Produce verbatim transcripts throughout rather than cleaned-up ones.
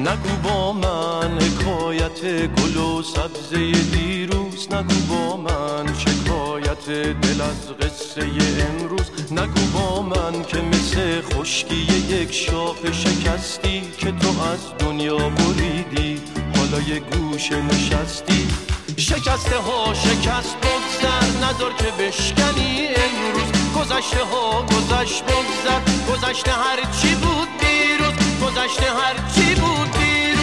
نگو با من حکایت گل و سبزه دیروز، نگو با من شکایت دل از قصه امروز. نگو با من که مثل خشکی یک شاخ شکستی که تو از دنیا بریدی، حالا یه گوشه نشستی. شکسته ها شکست بگذر، نذار که بشکنی امروز. گذشته ها گذشت بگذر، گذشته هر چی بود دیروز، گذشته هر چی بود دیروز.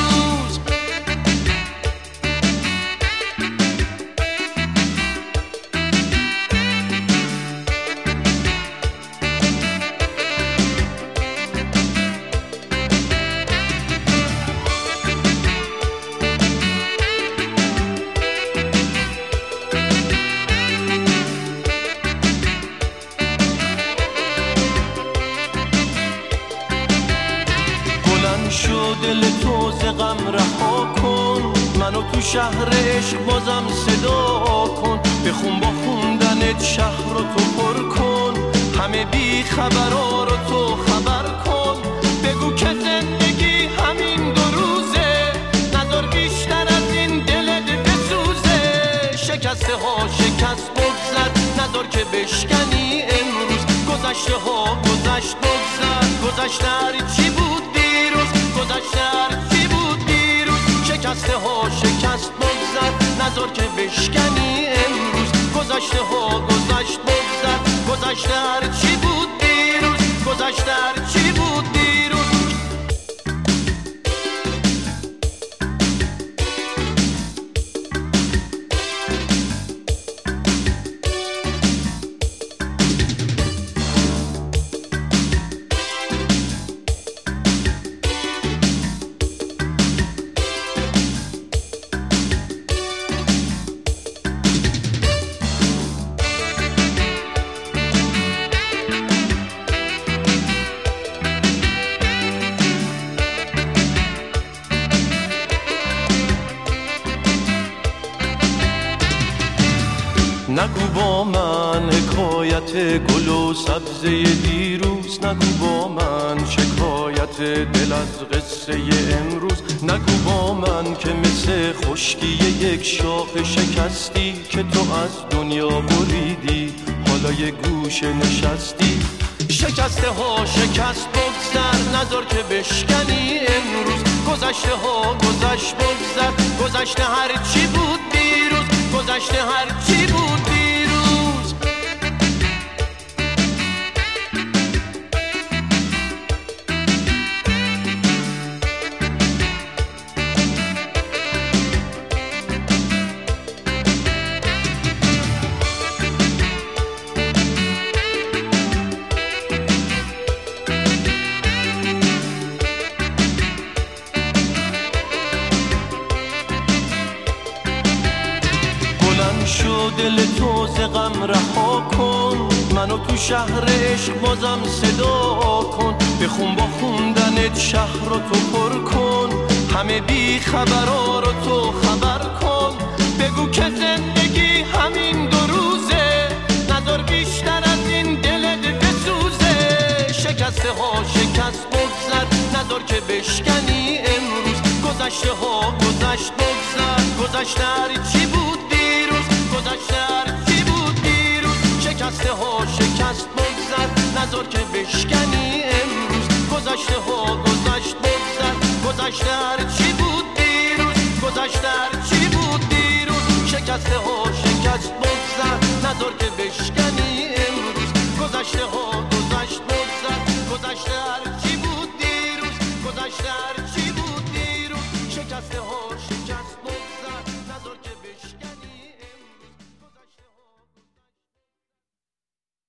شو دل تو ز غم رها کن، منو تو شهر عشق بازم صدا کن. بخون با خوندنت شهر رو تو پر کن، همه بی خبرها رو تو خبر کن. بگو که زندگی همین دو روزه، نذار بیشتر از این دلت بسوزه. شکسته ها شکست بگذر، نذار که بشکنی امروز. گذشته ها گذشت بگذر، گذشته هر چی بود دیروز، گذشته هر چی بود دیروز. شکسته ها شکست بگذر، نذار که بشکنی امروز. گذشته ها گذشت بگذر، گذشته هر چی بود دیروز، گذشته هر چی بود دیروز. نگو با من حکایت گل و سبزه دیروز، نگو با من شکایت دل از قصه امروز. نگو با من که مثل خشکی یک شاخ شکستی که تو از دنیا بریدی، حالا یه گوشه نشستی. شکسته ها شکست بگذر، نذار که بشکنی امروز. گذشته ها گذشت بگذر، گذشته هر چی بود دیروز، گذشته هر چی بود دیروز. شو دل تو ز غم رها کن، منو تو شهر عشق بازم صدا کن. بخون با خوندنت شهر رو تو پر کن، همه بی خبرها رو تو خبر کن. بگو که زندگی همین دو روزه، نذار بیشتر از این دلت بسوزه. شکسته ها شکست بگذر، نذار که بشکنی امروز. گذشته ها گذشت بگذر، گذشته هر چی بود دیروز، گذشته هر چی بود دیروز. شکسته ها شکست بگذر، نذار که بشکنی امروز. گذشته ها گذشت بگذر، گذشته هر چی بود دیروز، گذشته هر چی بود دیروز. شکسته ها شکست بگذر، نذار که بشکنی امروز. گذشته ها گذشت بگذر.